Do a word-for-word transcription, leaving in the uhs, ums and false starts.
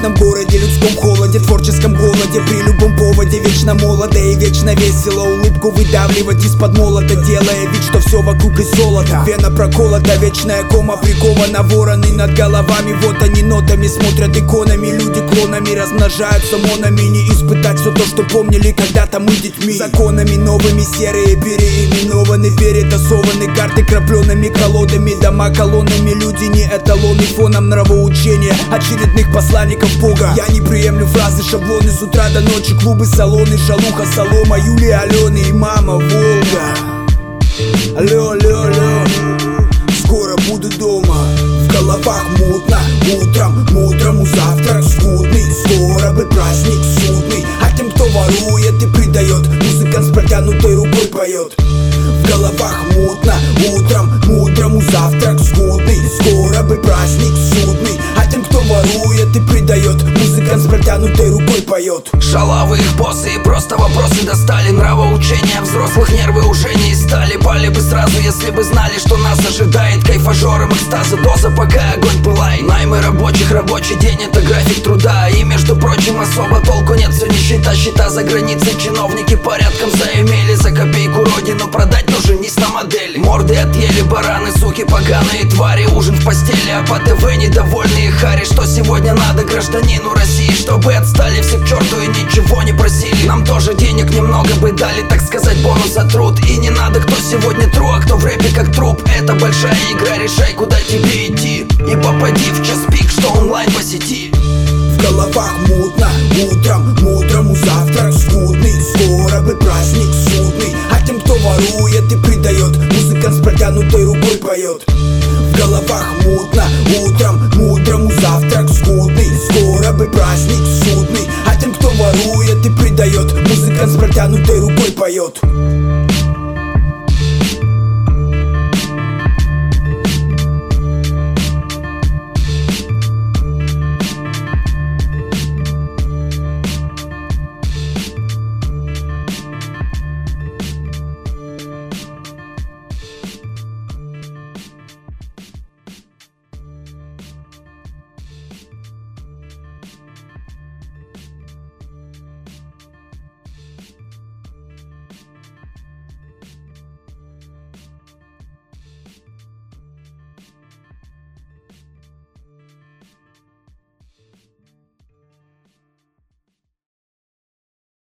вечном городе, людском холоде, творческом голоде, при любом поводе. Вечно молодо и вечно весело, улыбку выдавливать из-под молота, делая вид, что все вокруг из золота. Вена проколота, вечная кома прикована, вороны над головами, вот они нотами смотрят иконами. Люди клонами размножаются монами, не испытать все то, что помнили когда-то мы детьми. Законами новыми серые переименованы, перетасованы карты крапленными колодами, дома колоннами, люди не эталоны, фоном нравоучения очередных посланников Бога. Я не приемлю фразы, шаблоны, с утра до ночи клубы, салоны, шалуха, солома, Юлия, Алены и мама Волга. Алло, алло, алло, скоро буду дома. В головах мутно, утром, мудрому завтрак скудный. Скоро бы праздник судный, а тем, кто ворует и предает, музыкант с протянутой рукой поет. В головах мутно, утром, мудрому завтрак скудный. Скоро бы праздник судный, а тем, кто ворует и предает, музыкант с протянутой рукой поет. Шалавы их боссы и просто вопросы достали. Нравоучения взрослых нервы уже не стали. Пали бы сразу, если бы знали, что нас ожидает. Кайфажором экстаза доза, пока огонь пылает. Наймы рабочих, рабочий день — это график труда. И между прочим особо толку нет, все нищета, счета за границей. Чиновники порядком заимели, за копейку родину продать, но женись на модели. Морды отъели бараны, суки поганые твари. Ужин в постели, а по ТВ недовольные хари. Что сегодня надо гражданину России? Чтобы отстали все к черту и ничего не просили. Нам тоже денег немного бы дали, так сказать, бонус за труд. И не надо, кто сегодня тру, а кто в рэпе как труп. Это большая игра, решай, куда тебе идти. И попади в час пик, что онлайн по сети. В головах мутно, утром, мудрому завтрак скудный. Скоро бы праздник судный, а тем, кто ворует и предает, музыкант с протянутой рукой поет. В головах мутно, утром, мудрому завтрак скудный. Скоро бы праздник судный, а тем, кто ворует и предает, музыкант с протянутой рукой поет.